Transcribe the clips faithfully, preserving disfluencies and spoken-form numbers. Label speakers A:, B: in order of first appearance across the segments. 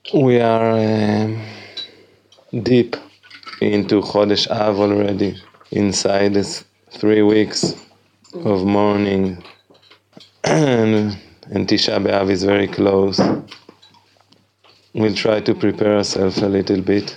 A: We are um, deep into Chodesh Av already, inside this three weeks of mourning, and, and Tisha B'Av is very close. We'll try to prepare ourselves a little bit.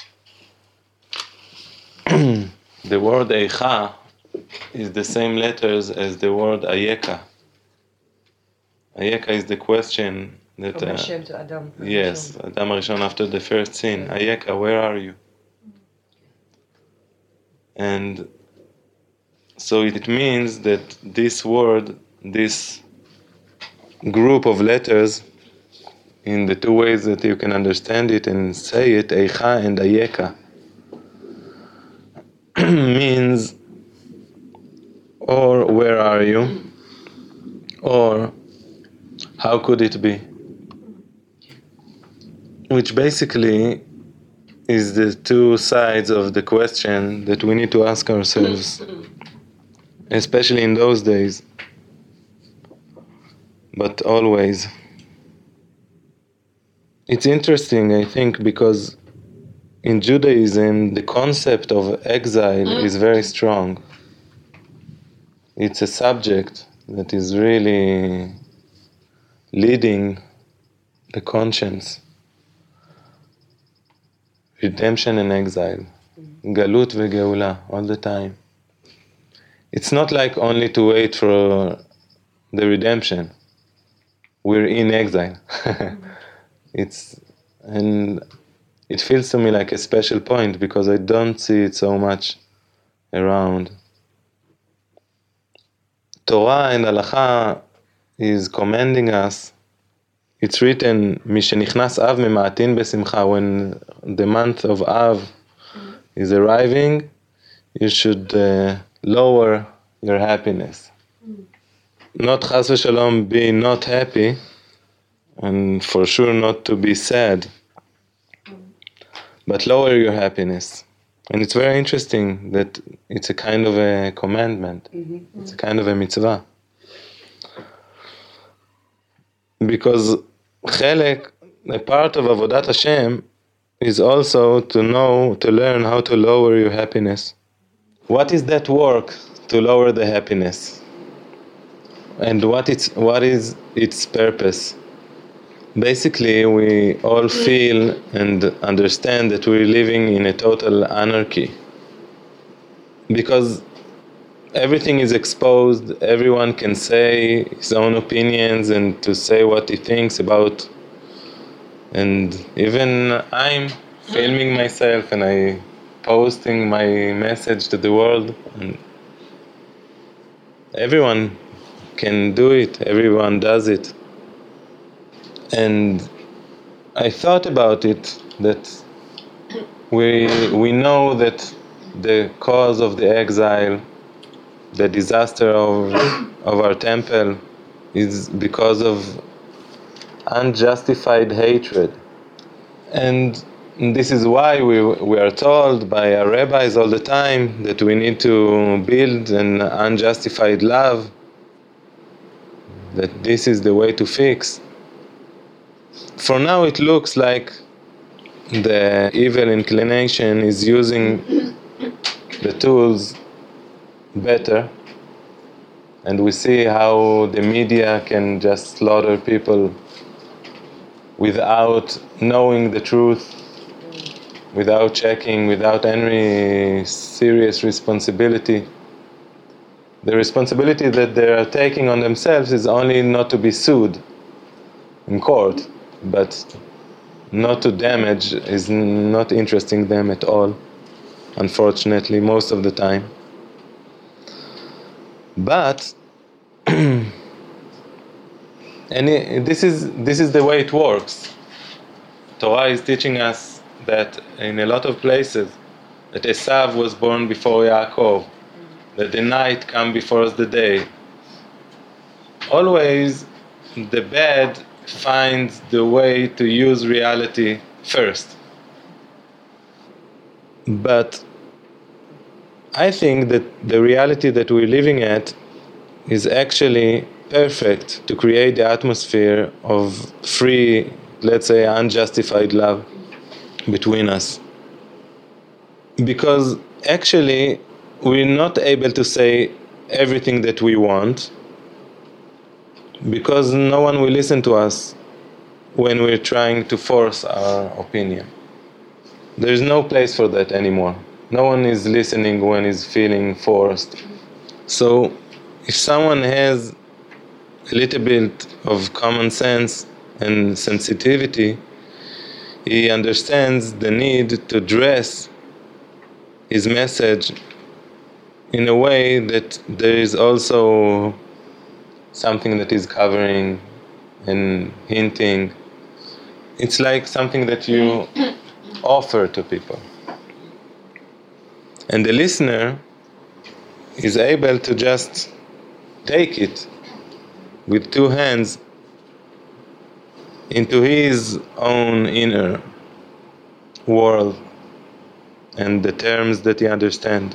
A: The word Eicha is the same letters as the word Ayeka. Ayeka is the question that...
B: From
A: uh,
B: Hashem to Adam.
A: Yes, Adam Arishon after the first sin. Ayeka, where are you? And so it means that this word, this group of letters, in the two ways that you can understand it and say it, Eicha and Ayeka, means or where are you, or how could it be? Which basically is the two sides of the question that we need to ask ourselves, especially in those days, but always. It's interesting, I think, because in Judaism, the concept of exile is very strong. It's a subject that is really leading the conscience. Redemption and exile. Galut vegeula, all the time. It's not like only to wait for the redemption. We're in exile. It's, and it feels to me like a special point because I don't see it so much around. Torah and Halacha is commanding us. It's written, Mishenichnas Av mema'atin besimcha. When the month of Av is arriving, you should uh, lower your happiness. Not chas v'shalom be not happy, and for sure not to be sad, but lower your happiness. And it's very interesting that it's a kind of a commandment. Mm-hmm. It's a kind of a mitzvah. Because chelek, a part of Avodat Hashem, is also to know, to learn how to lower your happiness. What is that work to lower the happiness? And what it's what is its purpose? Basically, we all feel and understand that we're living in a total anarchy. Because everything is exposed, everyone can say his own opinions and to say what he thinks about. And even I'm filming myself and I posting my message to the world. And everyone can do it, everyone does it. And I thought about it, that we we know that the cause of the exile, the disaster of of our temple, is because of unjustified hatred. And this is why we we are told by our rabbis all the time that we need to build an unjustified love, that this is the way to fix. For now it looks like the evil inclination is using the tools better, and we see how the media can just slaughter people without knowing the truth, without checking, without any serious responsibility. The responsibility that they are taking on themselves is only not to be sued in court, but not to damage is not interesting them at all, unfortunately, most of the time. But and it, this is this is the way it works. Torah is teaching us that in a lot of places that Esav was born before Yaakov, that the night comes before the day. Always the bad finds the way to use reality first. But I think that the reality that we're living at is actually perfect to create the atmosphere of free let's say, unjustified love between us. Because actually, we're not able to say everything that we want, because no one will listen to us when we're trying to force our opinion. There's no place for that anymore. No one is listening when he's feeling forced. So if someone has a little bit of common sense and sensitivity, he understands the need to dress his message in a way that there is also something that is covering and hinting. It's like something that you offer to people. And the listener is able to just take it with two hands into his own inner world and the terms that he understands.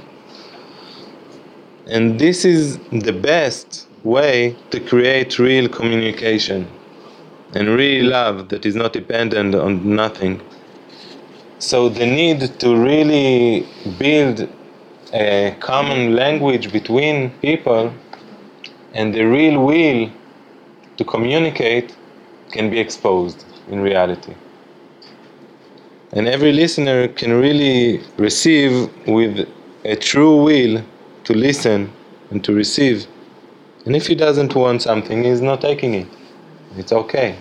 A: And this is the best way to create real communication and real love that is not dependent on nothing. So the need to really build a common language between people and the real will to communicate can be exposed in reality. And every listener can really receive with a true will to listen and to receive. And if he doesn't want something, he's not taking it. It's okay.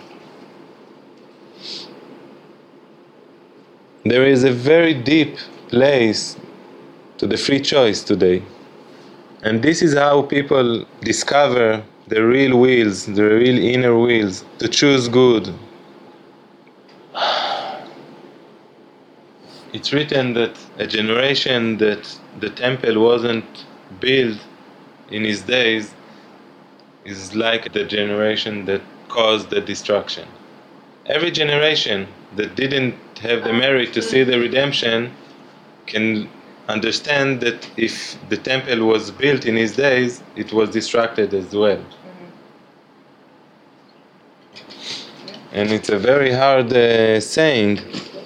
A: There is a very deep place to the free choice today. And this is how people discover the real wills, the real inner wills, to choose good. It's written that a generation that the temple wasn't built in his days is like the generation that caused the destruction. Every generation that didn't have the merit to see the redemption can understand that if the temple was built in his days, it was destructed as well. Mm-hmm. And it's a very hard uh, saying,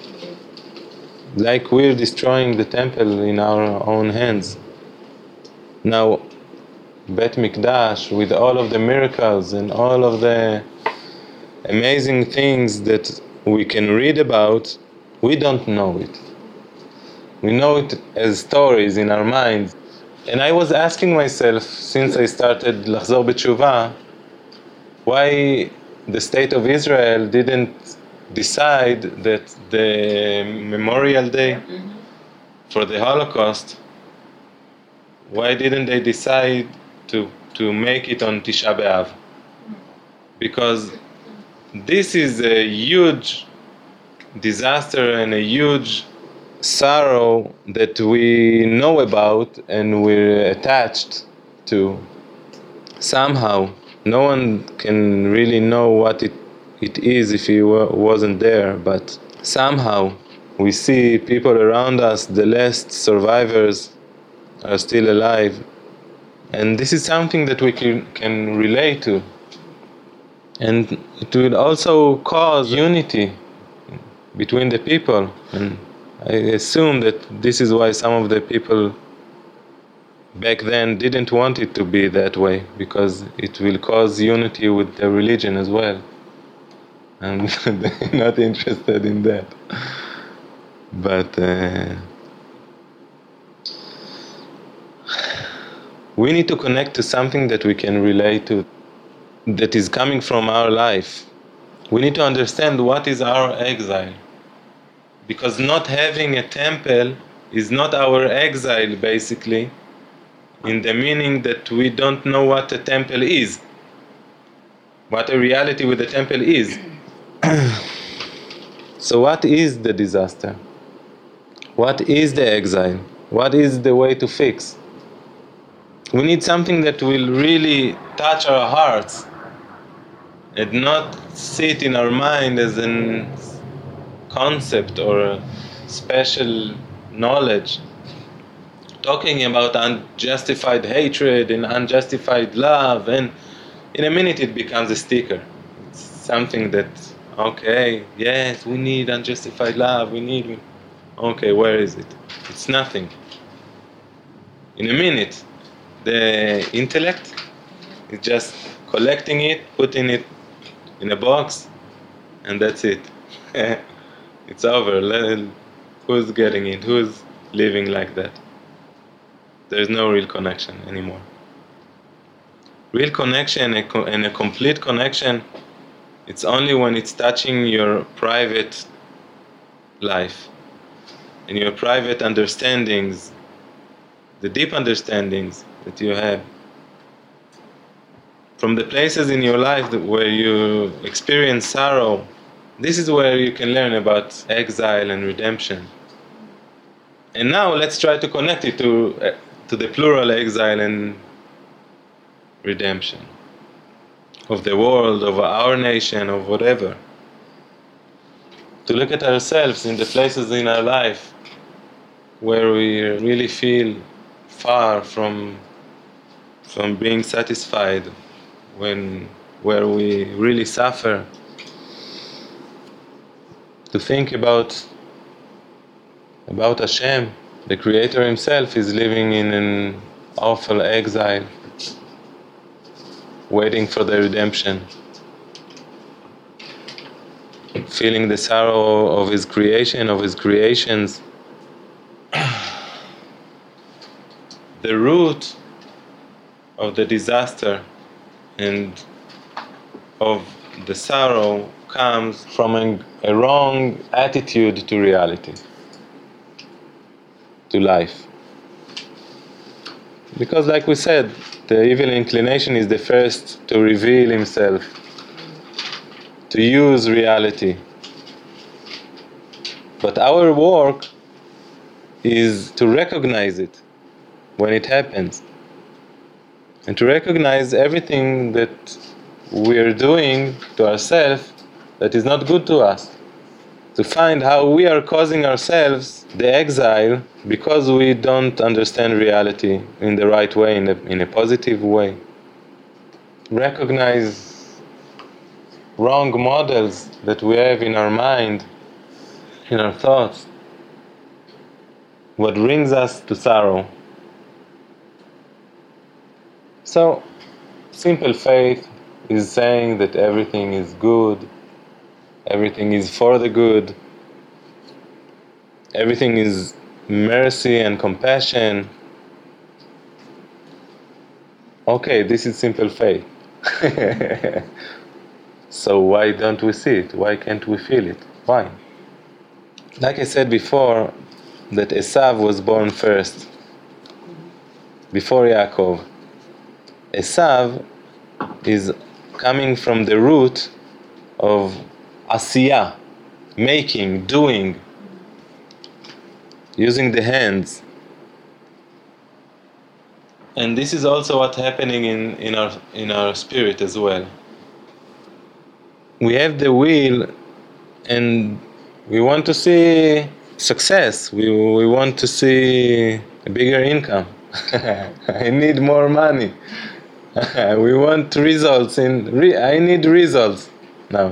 A: like we're destroying the temple in our own hands. Now, Bet Mikdash, with all of the miracles and all of the amazing things that we can read about, we don't know it. We know it as stories in our minds. And I was asking myself, since I started L'Chazor B'Teshuvah, why the state of Israel didn't decide that the Memorial Day mm-hmm. for the Holocaust, why didn't they decide to, to make it on Tisha B'Av? Because this is a huge disaster and a huge sorrow that we know about and we're attached to. Somehow, no one can really know what it, it is if he wa- wasn't there, but somehow we see people around us, the last survivors are still alive. And this is something that we can, can relate to. And it will also cause unity between the people. And I assume that this is why some of the people back then didn't want it to be that way, because it will cause unity with the religion as well. And they're not interested in that. But uh, we need to connect to something that we can relate to, that is coming from our life. We need to understand what is our exile. Because not having a temple is not our exile, basically, in the meaning that we don't know what a temple is, what a reality with the temple is. So what is the disaster? What is the exile? What is the way to fix? We need something that will really touch our hearts and not sit in our mind as an concept or a special knowledge, talking about unjustified hatred and unjustified love, and in a minute it becomes a sticker. It's something that Okay, yes, we need unjustified love, we need... Okay, where is it? It's nothing. In a minute, the intellect is just collecting it, putting it in a box, and that's it. It's over. Let- Who's getting it? Who's living like that? There's no real connection anymore. Real connection and a, co- and a complete connection, it's only when it's touching your private life and your private understandings, the deep understandings that you have. From the places in your life that where you experience sorrow, this is where you can learn about exile and redemption. And now let's try to connect it to, uh, to the plural exile and redemption of the world, of our nation, of whatever. To look at ourselves in the places in our life where we really feel far from from being satisfied, when where we really suffer. To think about about Hashem, the Creator Himself, is living in an awful exile, waiting for the redemption, feeling the sorrow of His creation, of His creations. The root of the disaster and of the sorrow comes from a, a wrong attitude to reality, to life. Because, like we said, the evil inclination is the first to reveal himself, to use reality. But our work is to recognize it when it happens, and to recognize everything that we are doing to ourselves that is not good to us. To find how we are causing ourselves the exile because we don't understand reality in the right way, in a, in a positive way. Recognize wrong models that we have in our mind, in our thoughts, what brings us to sorrow. So, simple faith is saying that everything is good, everything is for the good, everything is mercy and compassion. Okay, this is simple faith. So why don't we see it? Why can't we feel it? Why? Like I said before, that Esav was born first, before Yaakov. Esav is coming from the root of asiyah, making, doing, using the hands. And this is also what's happening in, in our in our spirit as well. We have the will and we want to see success. We, we want to see a bigger income. I need more money. We want results in re- I need results now.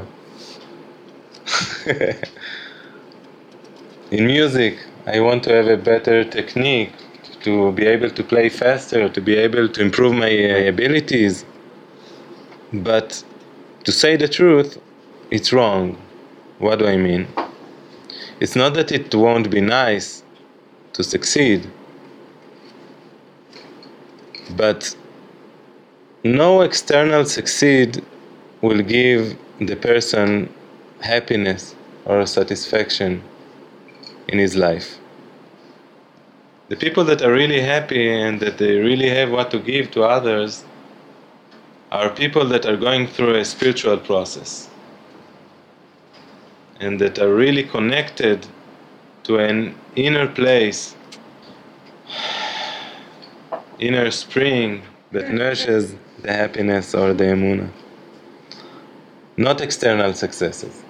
A: In music, I want to have a better technique, to be able to play faster, to be able to improve my uh, abilities. But to say the truth, it's wrong. What do I mean? It's not that it won't be nice to succeed, but no external succeed will give the person happiness or satisfaction in his life. The people that are really happy and that they really have what to give to others are people that are going through a spiritual process and that are really connected to an inner place, inner spring that nurtures the happiness or the emunah, not external successes.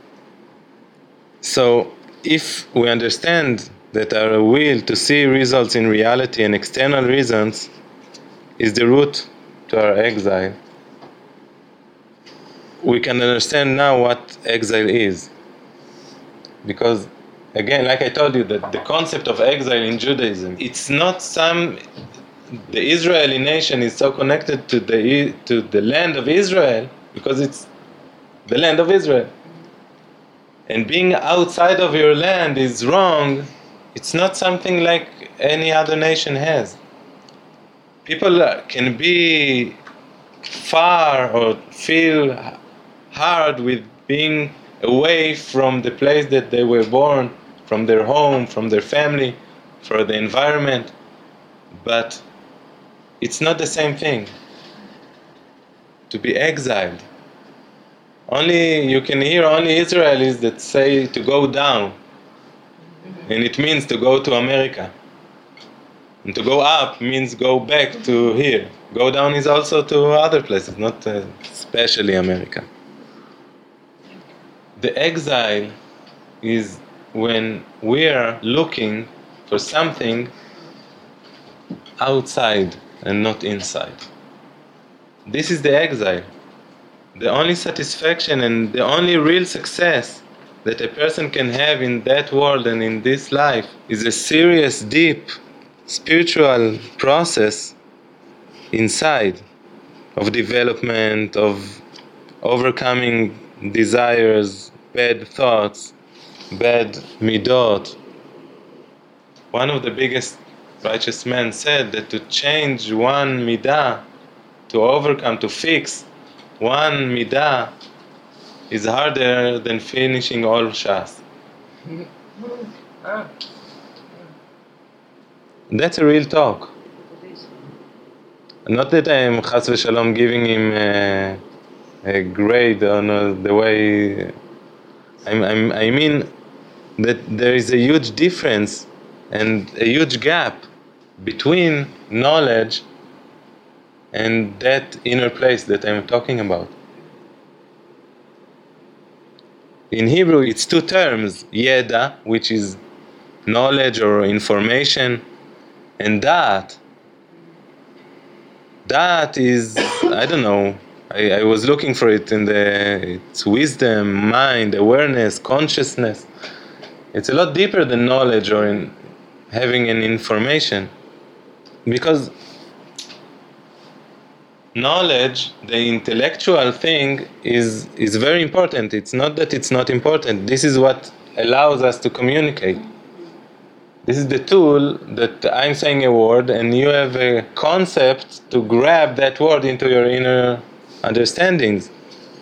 A: So if we understand that our will to see results in reality and external reasons is the root to our exile, we can understand now what exile is. Because, again, like I told you, that the concept of exile in Judaism, it's not some... The Israeli nation is so connected to the to the land of Israel because it's the land of Israel. And being outside of your land is wrong. It's not something like any other nation has. People can be far or feel hard with being away from the place that they were born, from their home, from their family, from the environment. But it's not the same thing to be exiled. Only you can hear only Israelis that say to go down, and it means to go to America. And to go up means go back to here. Go down is also to other places, not uh, especially America. The exile is when we are looking for something outside and not inside. This is the exile. The only satisfaction and the only real success that a person can have in that world and in this life is a serious, deep, spiritual process inside of development, of overcoming desires, bad thoughts, bad midot. One of the biggest righteous men said that to change one midah, to overcome, to fix one midah, is harder than finishing all Shas. That's a real talk. Not that I am chas v'shalom giving him a, a grade on uh, the way. I'm, I'm, I mean that there is a huge difference and a huge gap between knowledge and that inner place that I'm talking about. In Hebrew, it's two terms: yeda, which is knowledge or information, and da'at. Da'at is, I don't know, I, I was looking for it in the, it's wisdom, mind, awareness, consciousness. It's a lot deeper than knowledge or in having an information. Because knowledge, the intellectual thing, is, is very important. It's not that it's not important. This is what allows us to communicate. This is the tool that I'm saying a word and you have a concept to grab that word into your inner understandings.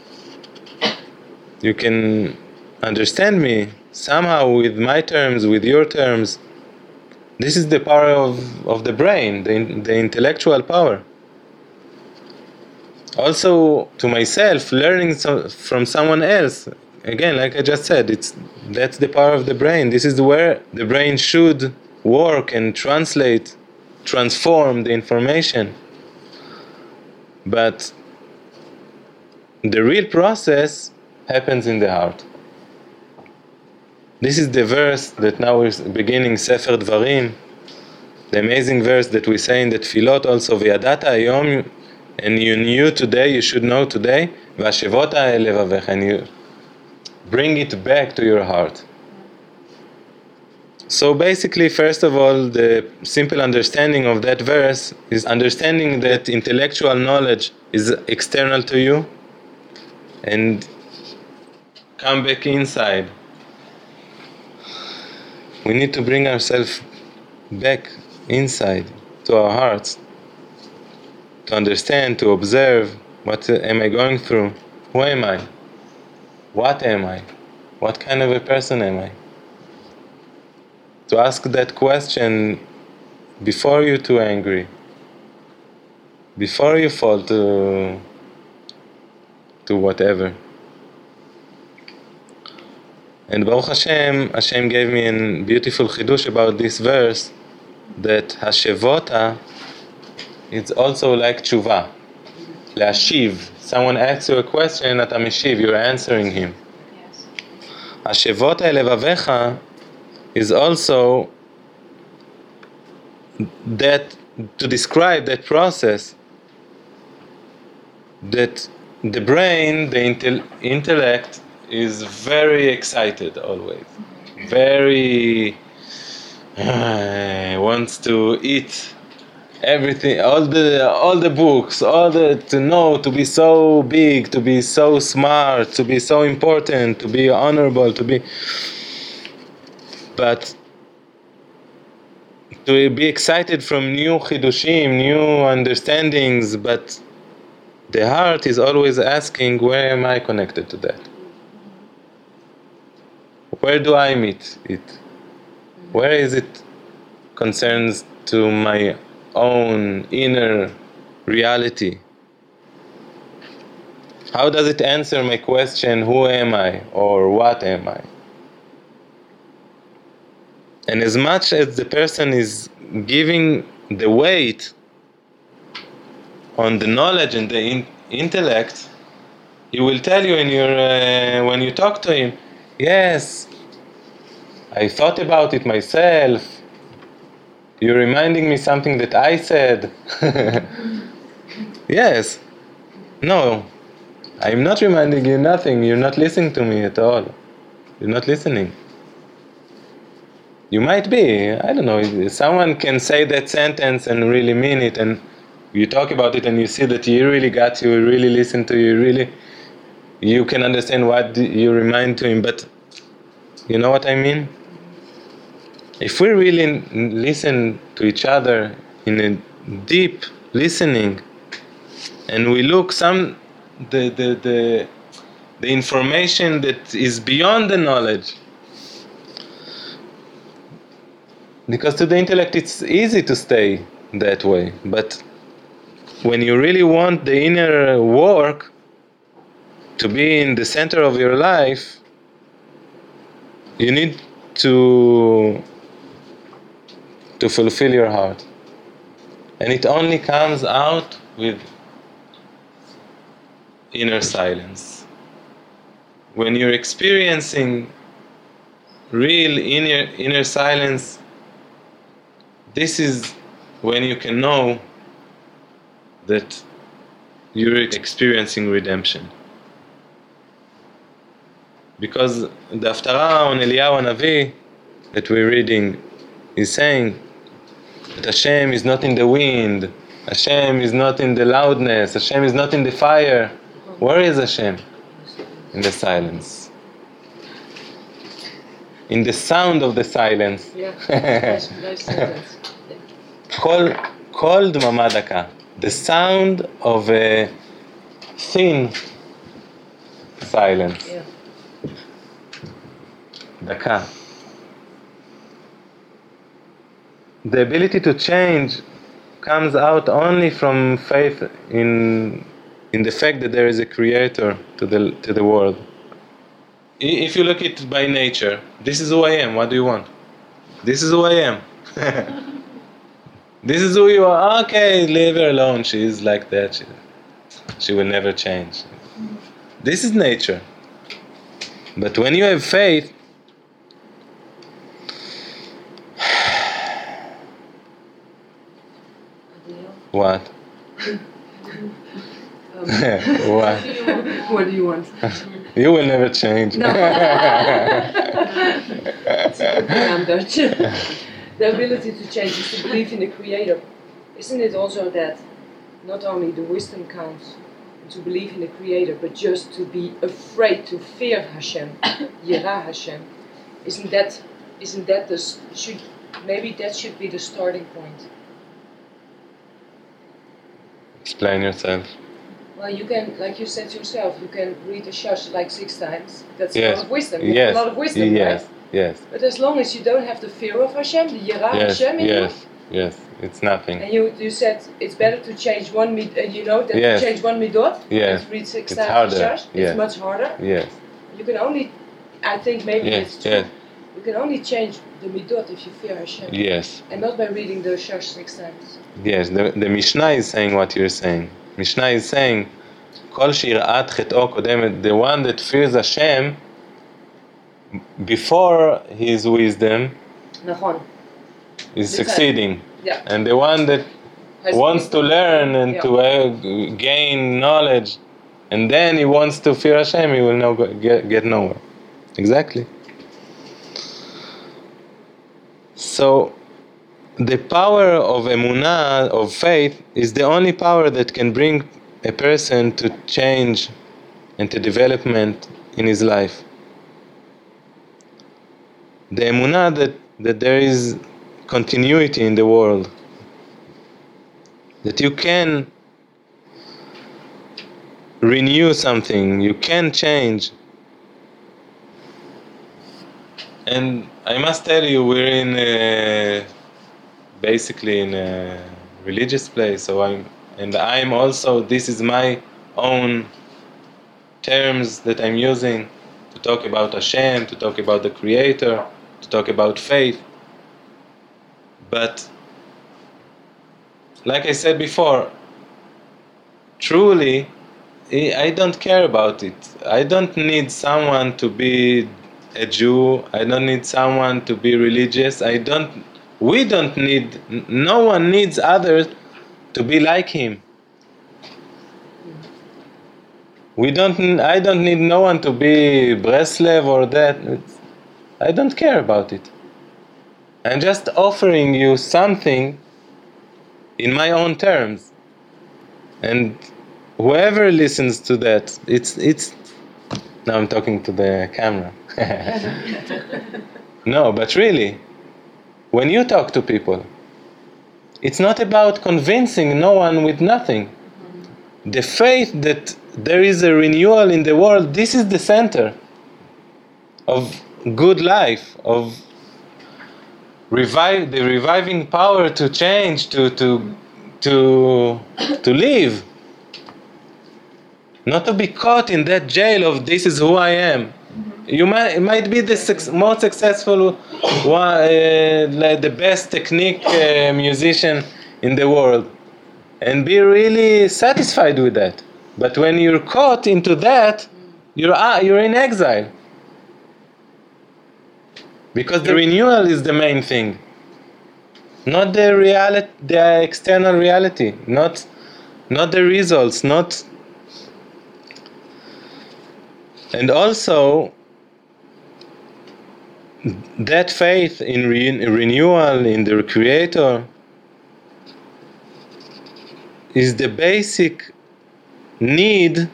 A: You can understand me somehow with my terms, with your terms. This is the power of, of the brain, the, the intellectual power. Also, to myself, learning so, from someone else, again, like I just said, it's that's the power of the brain. This is where the brain should work and translate, transform the information. But the real process happens in the heart. This is the verse that now we're beginning Sefer Dvarim, the amazing verse that we say in the Tfilot also, V'yadata hayom, and you knew today, you should know today, V'ashevota el levavecha, and you bring it back to your heart. So basically, first of all, the simple understanding of that verse is understanding that intellectual knowledge is external to you, and come back inside. We need to bring ourselves back inside to our hearts, to understand, to observe, what am I going through? Who am I? What am I? What kind of a person am I? To ask that question before you're too angry, before you fall to, to whatever. And Baruch Hashem, Hashem gave me a beautiful chidush about this verse, that Hashevota is also like tshuva, le'ashiv. Someone asks you a question, אתה משיב, you're answering him. Hashevota levavecha is also that, to describe that process, that the brain, the intel- intellect is very excited always, very uh, wants to eat everything, all the all the books, all the to know, to be so big, to be so smart, to be so important, to be honorable, to be, but to be excited from new chidushim, new understandings, but the heart is always asking, where am I connected to that? Where do I meet it? Where is it concerns to my own inner reality? How does it answer my question, who am I or what am I? And as much as the person is giving the weight on the knowledge and the in- intellect, he will tell you in your uh, when you talk to him, yes, I thought about it myself. You're reminding me something that I said. Yes. No, I'm not reminding you nothing. You're not listening to me at all. You're not listening. You might be, I don't know, someone can say that sentence and really mean it, and you talk about it and you see that you really got you, really listen to you, really, you can understand what you remind to him, but you know what I mean? If we really listen to each other in a deep listening, and we look some, the, the, the, the information that is beyond the knowledge, because to the intellect it's easy to stay that way, but when you really want the inner work to be in the center of your life, you need to to fulfill your heart, and it only comes out with inner silence. When you're experiencing real inner inner silence, this is when you can know that you're experiencing redemption. Because the Haftarah on Eliyahu Hanavi that we're reading is saying that Hashem is not in the wind, Hashem is not in the loudness, Hashem is not in the fire. Where is Hashem? In the silence. In the sound of the silence.
B: Yeah, nice, nice sentence.
A: Kol, kol dmama daka. The sound of a thin silence.
B: Yeah.
A: Daka. The ability to change comes out only from faith in in the fact that there is a creator to the to the world. If you look at it by nature, this is who I am. What do you want? This is who I am. This is who you are. Okay, leave her alone. She is like that. She, she will never change. This is nature. But when you have faith, what?
B: Um,
A: What?
B: what do you want?
A: You will never change.
B: No. It's a good thing I'm Dutch. The ability to change is to believe in the Creator. Isn't it also that not only the wisdom counts to believe in the Creator, but just to be afraid, to fear Hashem, Yirah Hashem? Isn't that? Isn't that the should? Maybe that should be the starting point.
A: Explain yourself.
B: Well, you can, like you said yourself, you can read the Shush like six times. That's
A: Yes.
B: a lot of wisdom. You
A: Yes.
B: have a lot of wisdom,
A: Yes.
B: right?
A: Yes.
B: But as long as you don't have the fear of Hashem, the Yirah
A: Yes.
B: Hashem in you,
A: Yes. Yes. It's nothing.
B: and you you said it's better to change one mid, uh, you know, that
A: Yes.
B: to change one midot,
A: Yes.
B: and read six
A: It's
B: times
A: harder.
B: the Shush,
A: Yes.
B: it's much harder.
A: Yes.
B: You can only, I think maybe
A: Yes.
B: it's true,
A: Yes.
B: you can only change the midot if you fear Hashem,
A: Yes.
B: and not by reading the Shush six times.
A: Yes. The, the Mishnah is saying what you're saying. Mishnah is saying, Kol shir'at chet'o kodemet, the one that fears Hashem before his wisdom
B: Nachon.
A: is
B: The
A: succeeding.
B: Yeah.
A: And the one that
B: Has
A: wants to learn and
B: Yeah.
A: to uh, gain knowledge and then he wants to fear Hashem, he will no go, get, get nowhere. Exactly. So the power of emunah, of faith, is the only power that can bring a person to change and to development in his life. The emunah that, that there is continuity in the world, that you can renew something, you can change. And I must tell you, we're in a, basically in a religious place, so I'm, and I'm also, this is my own terms that I'm using to talk about Hashem, to talk about the Creator, to talk about faith. But like I said before, truly, I don't care about it. I don't need someone to be a Jew. I don't need someone to be religious. I don't, we don't need, no one needs others to be like him. We don't, I don't need no one to be Breslev or that. It's, I don't care about it. I'm just offering you something in my own terms. And whoever listens to that, it's, it's, now I'm talking to the camera. No, but really, when you talk to people, it's not about convincing no one with nothing. The faith that there is a renewal in the world, this is the center of good life, of revive, the reviving power to change, to to to to live, not to be caught in that jail of this is who I am. You might, it might be the su- most successful one, uh, like the best technique uh, musician in the world, and be really satisfied with that. But when you're caught into that, you're uh, you're in exile, because the renewal is the main thing, not the reality, the external reality, not not the results, not. And also, that faith in re- renewal, in the Creator, is the basic need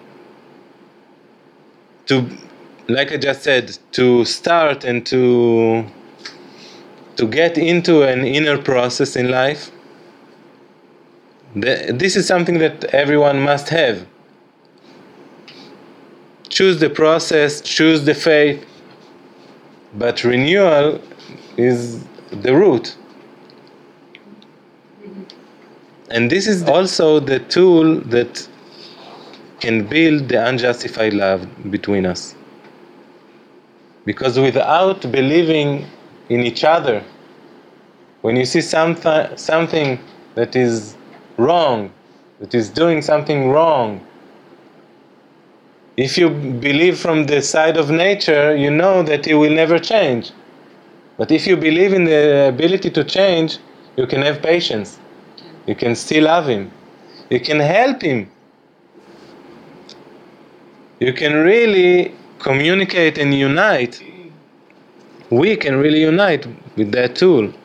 A: to, like I just said, to start and to to get into an inner process in life. The, this is something that everyone must have. Choose the process, choose the faith, but renewal is the root. And this is also the tool that can build the unjustified love between us. Because without believing in each other, when you see something, something that is wrong, that is doing something wrong, if you believe from the side of nature, you know that he will never change. But if you believe in the ability to change, you can have patience. You can still love him. You can help him. You can really communicate and unite. We can really unite with that tool.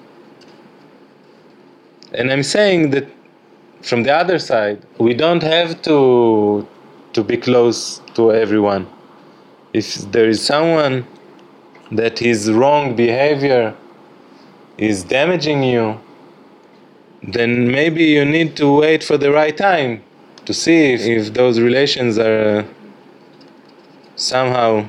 A: And I'm saying that from the other side, we don't have to to be close to everyone. If there is someone that his wrong behavior is damaging you, then maybe you need to wait for the right time to see if, if those relations are somehow.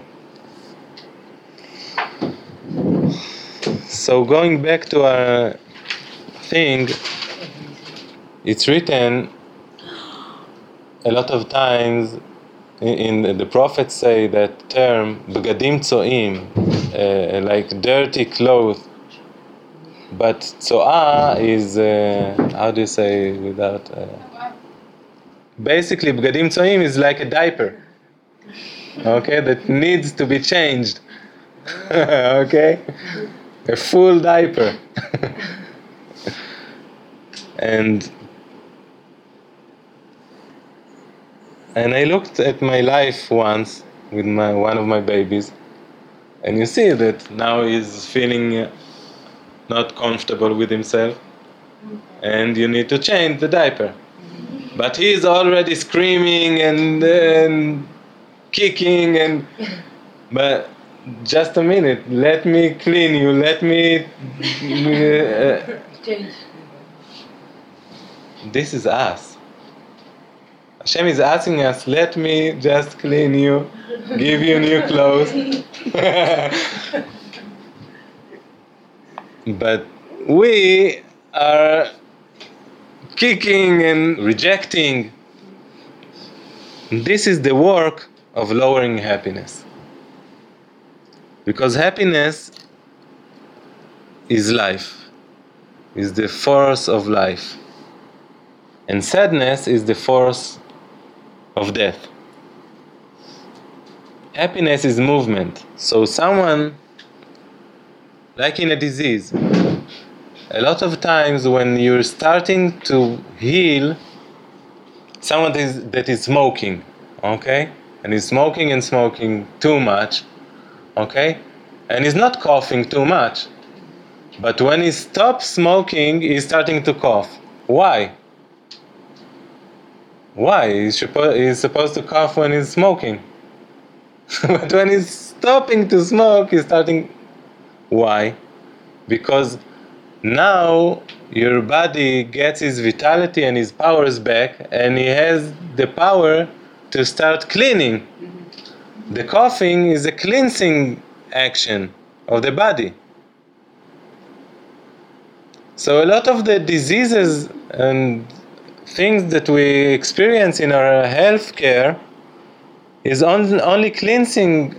A: So going back to our thing, it's written a lot of times in, in the prophets say that term b'gadim tzo'im, uh, like dirty clothes. But tzo'ah is uh, how do you say without uh, basically b'gadim tzo'im is like a diaper, okay, that needs to be changed. Okay, a full diaper. And And I looked at my life once with my one of my babies, and you see that now he's feeling not comfortable with himself, and you need to change the diaper. But he's already screaming and, and kicking and but just a minute, let me clean you, let me uh,
B: Change.
A: this is us. Hashem is asking us, let me just clean you, give you new clothes. But we are kicking and rejecting. This is the work of lowering happiness. Because happiness is life, is the force of life. And sadness is the force of death. Happiness is movement. So someone, like in a disease, a lot of times when you're starting to heal, someone that is, that is smoking, okay? And he's smoking and smoking too much, okay? And he's not coughing too much. But when he stops smoking, he's starting to cough. Why? Why? He's, suppo- he's supposed to cough when he's smoking. But when he's stopping to smoke, he's starting... Why? Because now your body gets his vitality and his powers back, and he has the power to start cleaning. The coughing is a cleansing action of the body. So a lot of the diseases and things that we experience in our health care is on, only cleansing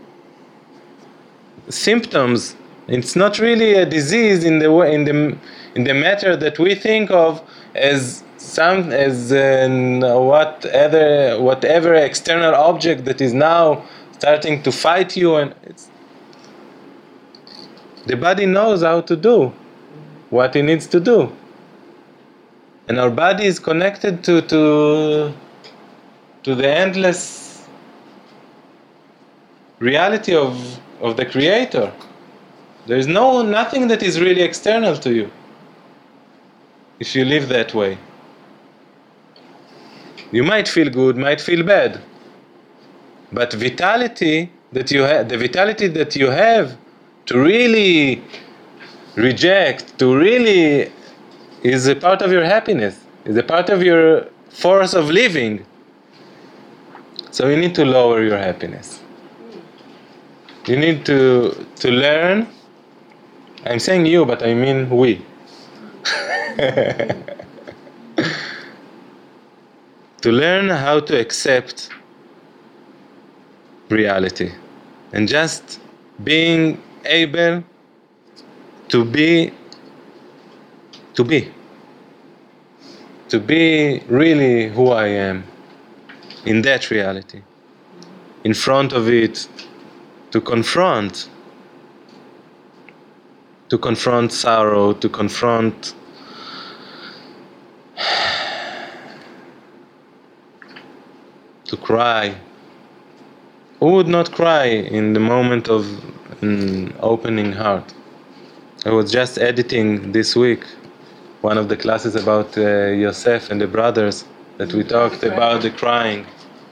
A: symptoms. It's not really a disease in the way, in the in the matter that we think of as some as an, whatever whatever external object that is now starting to fight you, and it's, the body knows how to do what it needs to do, and our body is connected to to to the endless reality of of the Creator. There is no nothing that is really external to you if you live that way. You might feel good, might feel bad, but vitality that you have, the vitality that you have to really reject, to really is a part of your happiness, is a part of your force of living. So you need to lower your happiness. You need to to learn. I'm saying you, but I mean we. To learn how to accept reality and just being able to be to be to be really who I am in that reality, in front of it, to confront to confront sorrow, to confront to cry. Who would not cry in the moment of an opening heart? I was just editing this week one of the classes about uh, Yosef and the brothers that we talked about the crying.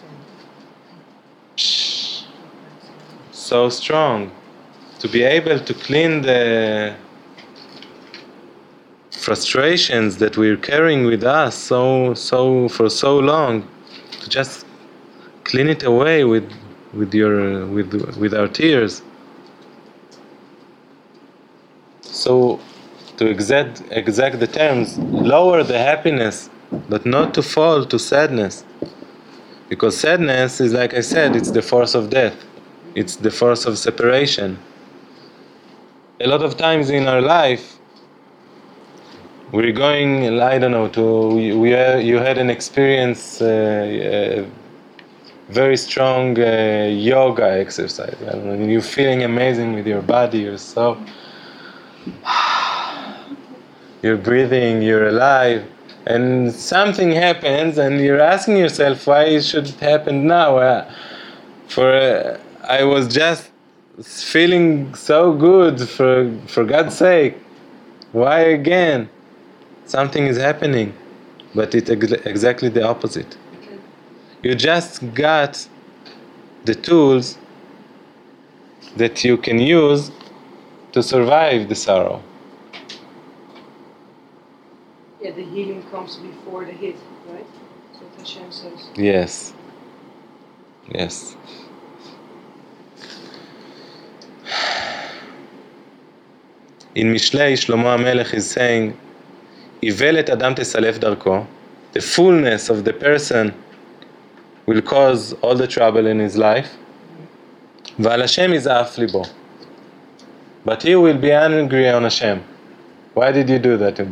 A: So strong to be able to clean the frustrations that we're carrying with us so so for so long, to just clean it away with with your with with our tears. So to exact exact the terms, lower the happiness, but not to fall to sadness, because sadness is, like I said, it's the force of death, it's the force of separation. A lot of times in our life we're going, I don't know, to we, we you had an experience, uh, uh, very strong uh, yoga exercise. I don't know, you're feeling amazing with your body, you're so, you're breathing, you're alive, and something happens, and you're asking yourself why it should happen now. Uh, for uh, I was just feeling so good. For for God's sake, why again? Something is happening, but it's ex- exactly the opposite. You just got the tools that you can use to survive the sorrow.
B: Yeah, the healing comes before the hit, right? That's what Hashem says.
A: Yes. Yes. In Mishlei, Shlomo HaMelech is saying, איוולת אדם תסלף דרכו, the fullness of the person will cause all the trouble in his life, ועל השם יזעף ליבו. But he will be angry on Hashem. Why did you do that to me?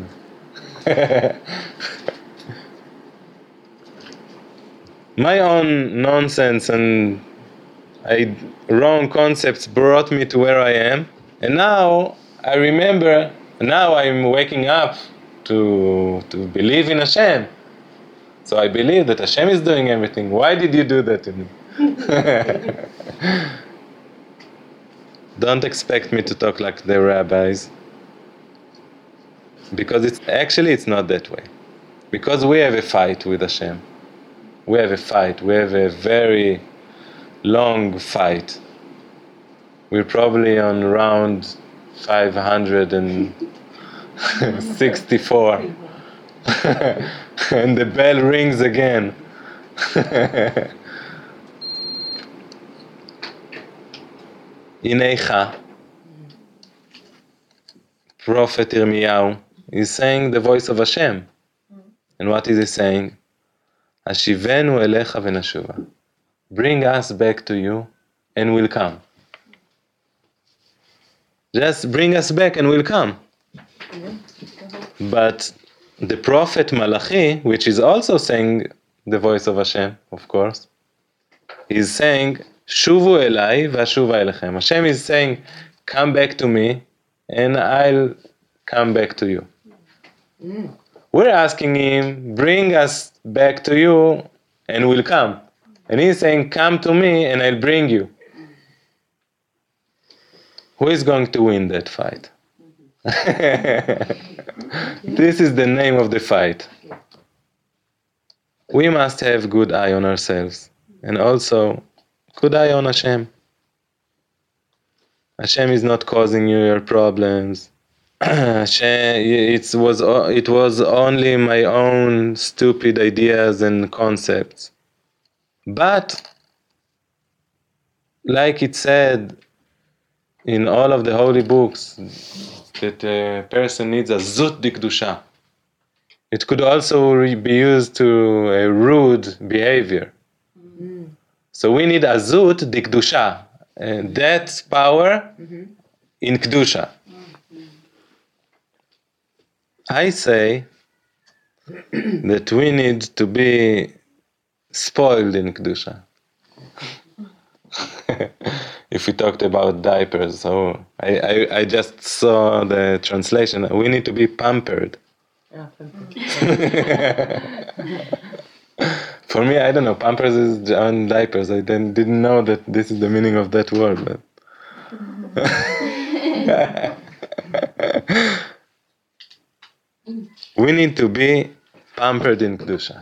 A: My own nonsense and I, wrong concepts brought me to where I am, and now I remember, now I'm waking up to to believe in Hashem. So I believe that Hashem is doing everything. Why did you do that to me? Don't expect me to talk like the rabbis, because it's actually it's not that way. Because we have a fight with Hashem. We have a fight. We have a very long fight. We're probably on round five hundred sixty-four. And the bell rings again. Inecha, Prophet Yirmiyahu, is saying the voice of Hashem. And what is he saying? Ashivenu elecha v'nashuva. Bring us back to you and we'll come. Just bring us back and we'll come. But the prophet Malachi, which is also saying the voice of Hashem, of course, is saying, Shuvu elai v'ashuva elechem. Hashem is saying, come back to me and I'll come back to you. Mm. We're asking him, bring us back to you and we'll come. And he's saying, come to me and I'll bring you. Who is going to win that fight? This is the name of the fight. We must have good eye on ourselves and also good eye on Hashem. Hashem is not causing you your problems. Hashem, it was it was only my own stupid ideas and concepts. But, like it said in all of the holy books, that a person needs a zut dikdusha. It could also be used to a rude behavior. Mm-hmm. So we need a zut dikdusha, and that's power mm-hmm. in kedusha. Mm-hmm. I say that we need to be spoiled in kedusha. If we talked about diapers, so I, I, I just saw the translation. We need to be pampered.
B: Yeah, pampered.
A: For me, I don't know. Pampers is on diapers. I didn't, didn't know that this is the meaning of that word. But we need to be pampered in kedusha.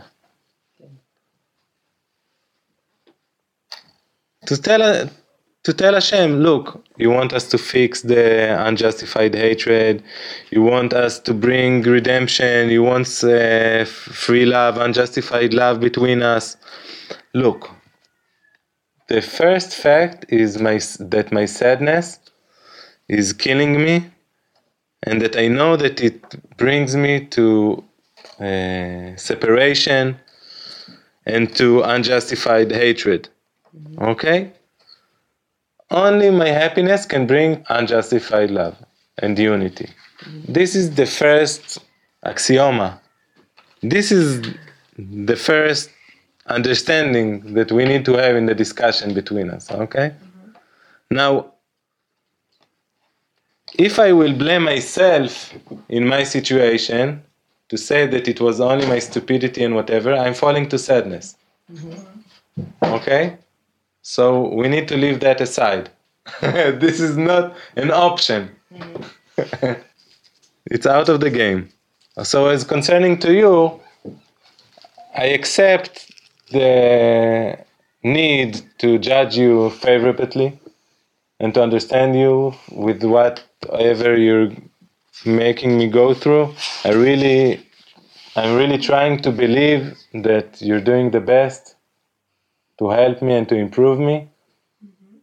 A: To tell, to tell Hashem, look, you want us to fix the unjustified hatred, you want us to bring redemption, you want uh, free love, unjustified love between us. Look, the first fact is my that my sadness is killing me, and that I know that it brings me to uh, separation and to unjustified hatred. Okay? Only my happiness can bring unjustified love and unity. Mm-hmm. This is the first axioma. This is the first understanding that we need to have in the discussion between us. Okay? Mm-hmm. Now, if I will blame myself in my situation, to say that it was only my stupidity and whatever, I'm falling to sadness. Mm-hmm. Okay? So we need to leave that aside. This is not an option. Mm-hmm. It's out of the game. So as concerning to you, I accept the need to judge you favorably and to understand you with whatever you're making me go through. I really, I'm really trying to believe that you're doing the best to help me and to improve me. Mm-hmm.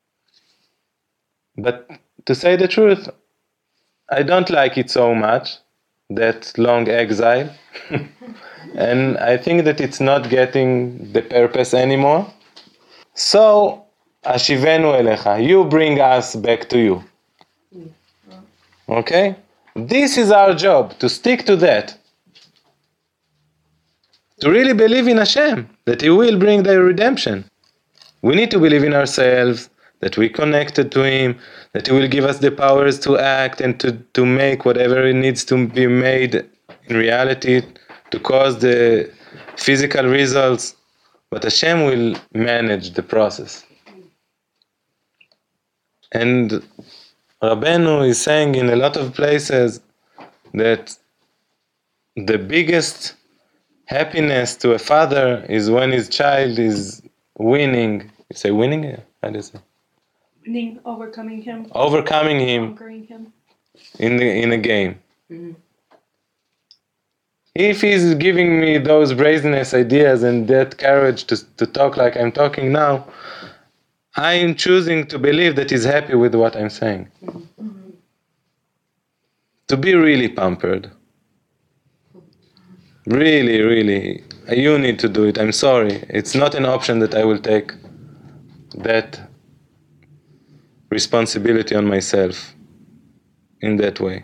A: But to say the truth, I don't like it so much, that long exile. And I think that it's not getting the purpose anymore. So, ashivenu elecha, you bring us back to you. Okay? This is our job, to stick to that. To really believe in Hashem, that He will bring the redemption. We need to believe in ourselves, that we connected to Him, that He will give us the powers to act and to, to make whatever it needs to be made in reality, to cause the physical results. But Hashem will manage the process. And Rabbeinu is saying in a lot of places that the biggest happiness to a father is when his child is winning. You say winning? How do you say?
C: Winning, overcoming him.
A: Overcoming him.
C: Conquering him.
A: In the in a game.
B: Mm-hmm.
A: If he's giving me those brazenness ideas and that courage to to talk like I'm talking now, I'm choosing to believe that he's happy with what I'm saying. Mm-hmm. To be really pampered. Really, really, you need to do it. I'm sorry. It's not an option that I will take that responsibility on myself in that way.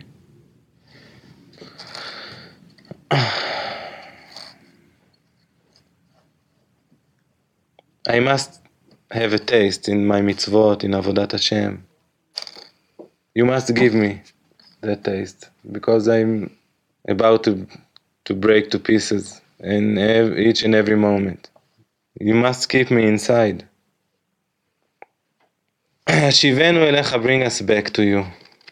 A: I must have a taste in my mitzvot, in Avodat Hashem. You must give me that taste, because I'm about to to break to pieces in ev- each and every moment. You must keep me inside. Shivenu elecha, bring us back to you.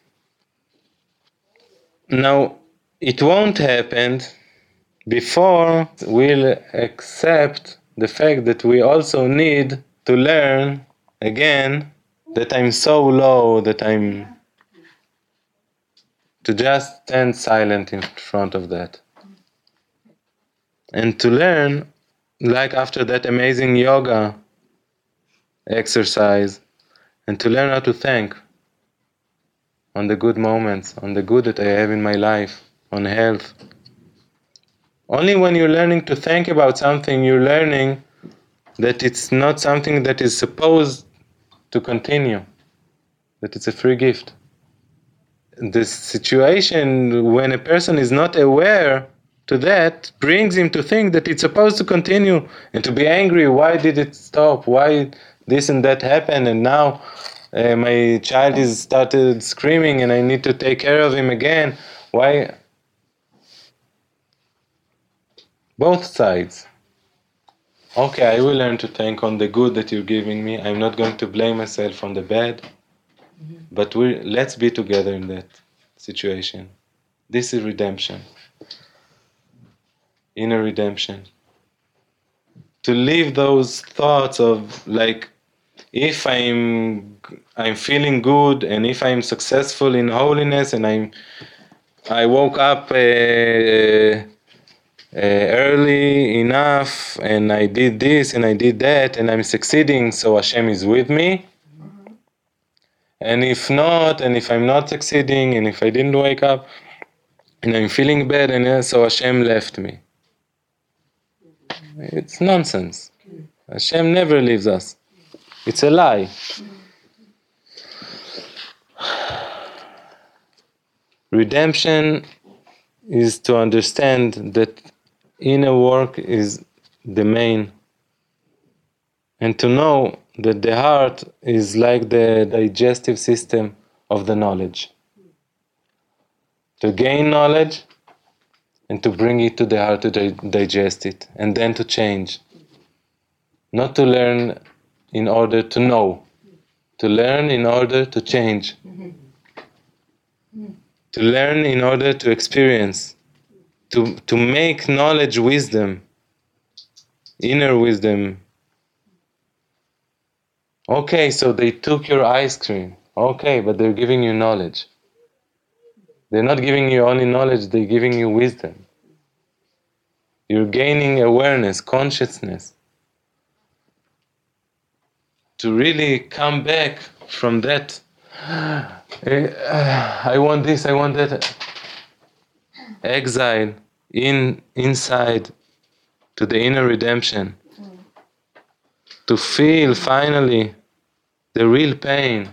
A: Now, it won't happen before we'll accept the fact that we also need to learn again that I'm so low that I'm to just stand silent in front of that. And to learn, like after that amazing yoga exercise, and to learn how to thank on the good moments, on the good that I have in my life, on health. Only when you're learning to think about something, you're learning that it's not something that is supposed to continue, that it's a free gift. The situation when a person is not aware to that brings him to think that it's supposed to continue and to be angry. Why did it stop? Why this and that happened? And now uh, my child is started screaming and I need to take care of him again. Why? Both sides. Okay, I will learn to thank on the good that you're giving me. I'm not going to blame myself on the bad. Mm-hmm. But we let's be together in that situation. This is redemption. Inner redemption. To leave those thoughts of like, if I'm I'm feeling good and if I'm successful in holiness and I'm I woke up uh, uh, early enough and I did this and I did that and I'm succeeding, so Hashem is with me. Mm-hmm. And if not, and if I'm not succeeding, and if I didn't wake up and I'm feeling bad, and so Hashem left me. It's nonsense. Hashem never leaves us. It's a lie. Redemption is to understand that inner work is the main, and to know that the heart is like the digestive system of the knowledge. To gain knowledge and to bring it to the heart to di- digest it, and then to change. Not to learn in order to know, to learn in order to change, to learn in order to experience, to, to make knowledge wisdom, inner wisdom. Okay, so they took your ice cream. Okay, but they're giving you knowledge. They're not giving you only knowledge, they're giving you wisdom. You're gaining awareness, consciousness. To really come back from that, uh, I want this, I want that, exile in inside to the inner redemption. To feel finally the real pain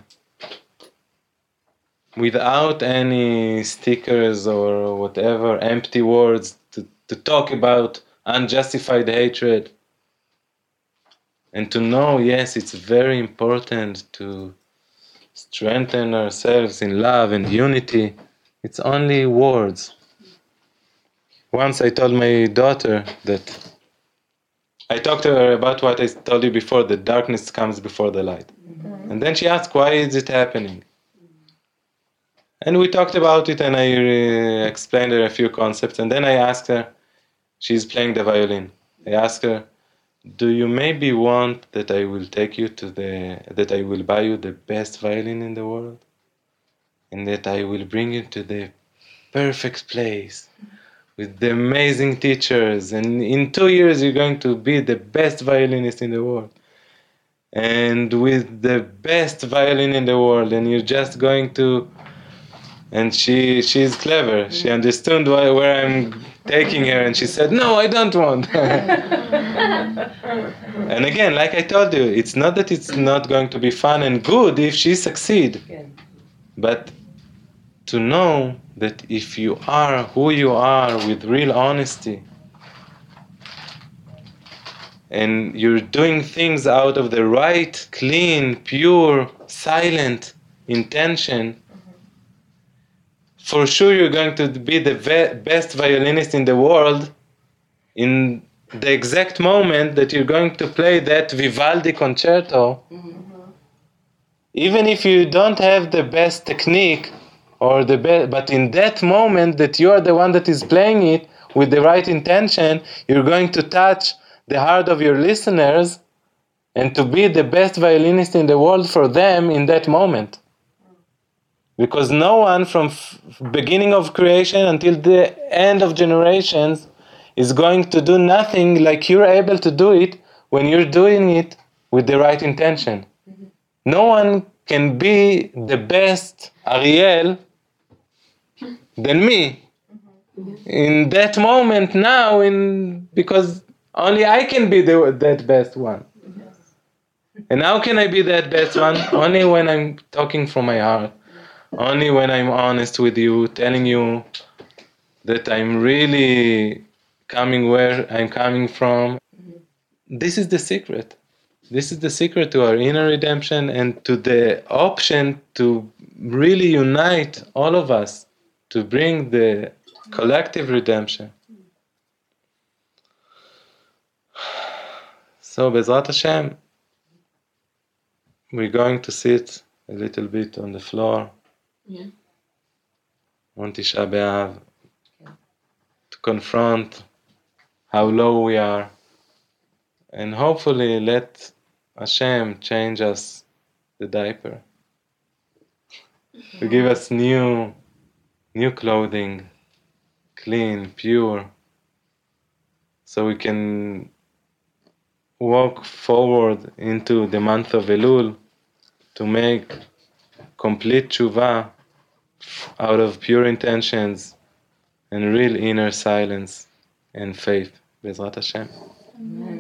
A: without any stickers or whatever, empty words to, to talk about unjustified hatred. And to know, yes, it's very important to strengthen ourselves in love and unity. It's only words. Once I told my daughter that I talked to her about what I told you before, that darkness comes before the light. Mm-hmm. And then she asked, why is it happening? And we talked about it, and I uh, explained her a few concepts. And then I asked her, she's playing the violin. I asked her, do you maybe want that I will take you to the, that I will buy you the best violin in the world? And that I will bring you to the perfect place with the amazing teachers, and in two years you're going to be the best violinist in the world, and with the best violin in the world, and you're just going to. And she she's clever. She understood why, where I'm taking her, and she said, no, I don't want. And again, like I told you, it's not that it's not going to be fun and good if she succeeds, but to know that if you are who you are with real honesty, and you're doing things out of the right, clean, pure, silent intention, for sure you're going to be the ve- best violinist in the world in the exact moment that you're going to play that Vivaldi concerto. Mm-hmm. Even if you don't have the best technique, or the be- but in that moment that you are the one that is playing it with the right intention, you're going to touch the heart of your listeners and to be the best violinist in the world for them in that moment. Because no one from f- beginning of creation until the end of generations is going to do nothing like you're able to do it when you're doing it with the right intention. Mm-hmm. No one can be the best Ariel than me. Mm-hmm. In that moment now, in because only I can be the, that best one. Yes. And how can I be that best one? Only when I'm talking from my heart. Only when I'm honest with you, telling you that I'm really coming where I'm coming from. Mm-hmm. This is the secret. This is the secret to our inner redemption and to the option to really unite all of us to bring the collective redemption. So, Bezrat Hashem, we're going to sit a little bit on the floor. Yeah. On Tisha B'Av, okay. To confront how low we are, and hopefully let Hashem change us the diaper, to give us new, new clothing, clean, pure, so we can walk forward into the month of Elul to make complete tshuva out of pure intentions and real inner silence and faith. Bezrat Hashem. Amen.